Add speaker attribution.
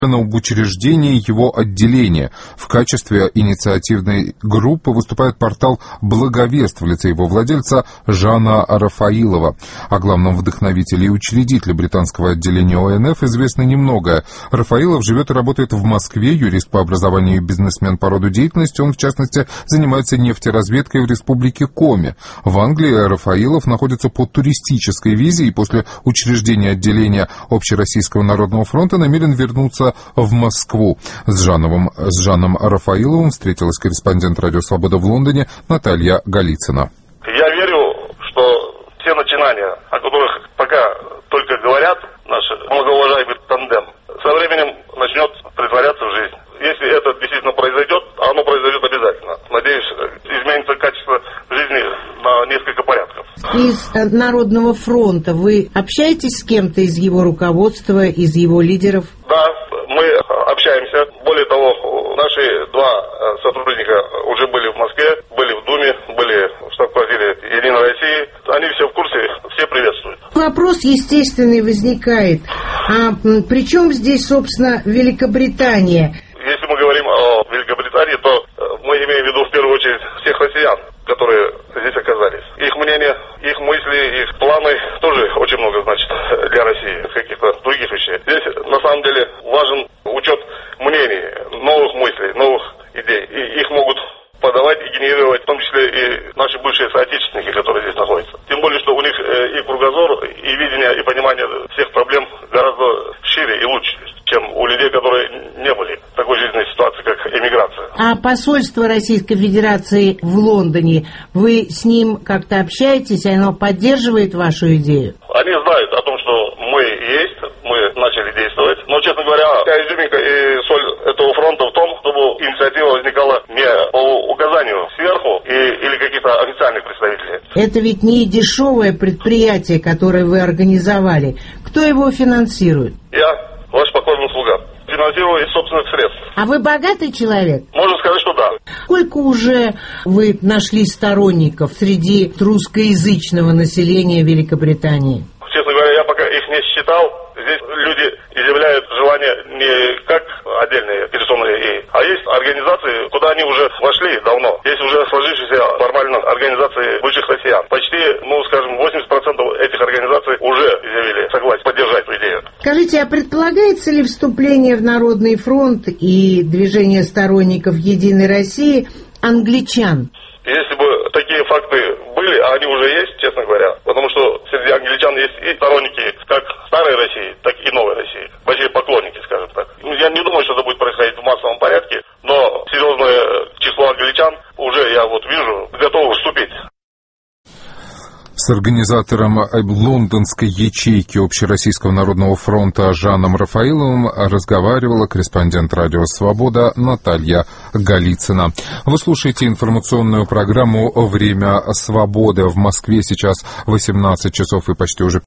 Speaker 1: об учреждении его отделения. В качестве инициативной группы выступает портал «Благовест» в лице его владельца Жана Рафаилова. О главном вдохновителе и учредителе британского отделения ОНФ известно немногое. Рафаилов живет и работает в Москве, юрист по образованию и бизнесмен по роду деятельности. Он, в частности, занимается нефтеразведкой в республике Коми. В Англии Рафаилов находится по туристической визе и после учреждения отделения Общероссийского народного фронта намерен вернуться в Москву. С Жаном Рафаиловым встретилась корреспондент «Радио Свобода» в Лондоне Наталья Голицына.
Speaker 2: Я верю, что все начинания, о которых пока только говорят наши многоуважаемый тандем, со временем начнет притворяться в жизнь. Если это действительно произойдет, оно произойдет обязательно. Надеюсь, изменится качество жизни на несколько порядков.
Speaker 3: Из Народного фронта вы общаетесь с кем-то из его руководства, из его лидеров?
Speaker 2: Да, мы общаемся. Более того, наши два сотрудника уже были в Москве, были в Думе, были в штаб-квартире «Единой России». Они все в курсе, все приветствуют.
Speaker 3: Вопрос естественный возникает. А при чем здесь, собственно, Великобритания?
Speaker 2: Если мы говорим о Великобритании, то мы имеем в виду в первую очередь всех россиян, которые здесь оказались. Их мнение, их мысли, их планы тоже очень много значит для России, каких-то других вещей. Здесь на самом деле важен учет мнений, новых мыслей, новых идей. И их могут подавать и генерировать, в том числе и наши бывшие соотечественники, которые здесь находятся. Тем более, что у них и кругозор, и видение, и понимание всех проблем гораздо шире и лучше, чем у людей, которые не были в такой жизненной ситуации, как эмиграция.
Speaker 3: А посольство Российской Федерации в Лондоне, вы с ним как-то общаетесь, оно поддерживает вашу идею?
Speaker 2: Они знают о том, что мы есть, мы начали действовать. Но, честно говоря, вся изюминка и соль этого фронта в том, чтобы инициатива возникала не по указанию сверху или каких-то официальных представителей.
Speaker 3: Это ведь не дешевое предприятие, которое вы организовали. Кто его финансирует?
Speaker 2: Я, ваш покорный слуга. Финансирую из собственных средств.
Speaker 3: А вы богатый человек?
Speaker 2: Можно сказать, что да.
Speaker 3: Сколько уже вы нашли сторонников среди русскоязычного населения Великобритании?
Speaker 2: Честно говоря, я пока их не считал. Здесь люди изъявляют желание не как отдельные персоны, а есть организации, куда они уже вошли давно. Есть уже сложившиеся формально организации бывших россиян. Почти, 80% этих организаций уже изъявили согласие поддержать эту идею.
Speaker 3: Скажите, а предполагается ли вступление в Народный фронт и движение сторонников Единой России англичан?
Speaker 2: Если бы такие факты были, а они уже есть, честно говоря, потому что среди англичан есть и сторонники как старой России, так и новой России. Большие поклонники, скажем так. Я не думаю, что это будет происходить в массовом порядке, но серьезное число англичан уже, я вижу, готовы вступить.
Speaker 1: С организатором лондонской ячейки Общероссийского народного фронта Жаном Рафаиловым разговаривала корреспондент «Радио Свобода» Наталья Голицына. Вы слушаете информационную программу «Время свободы». В Москве сейчас 18 часов и почти уже